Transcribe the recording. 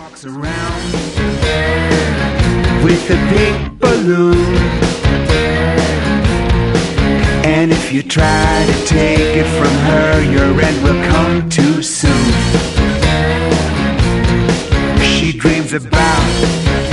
walks around with a big balloon. And if you try to take it from her, your end will come too soon. She dreams about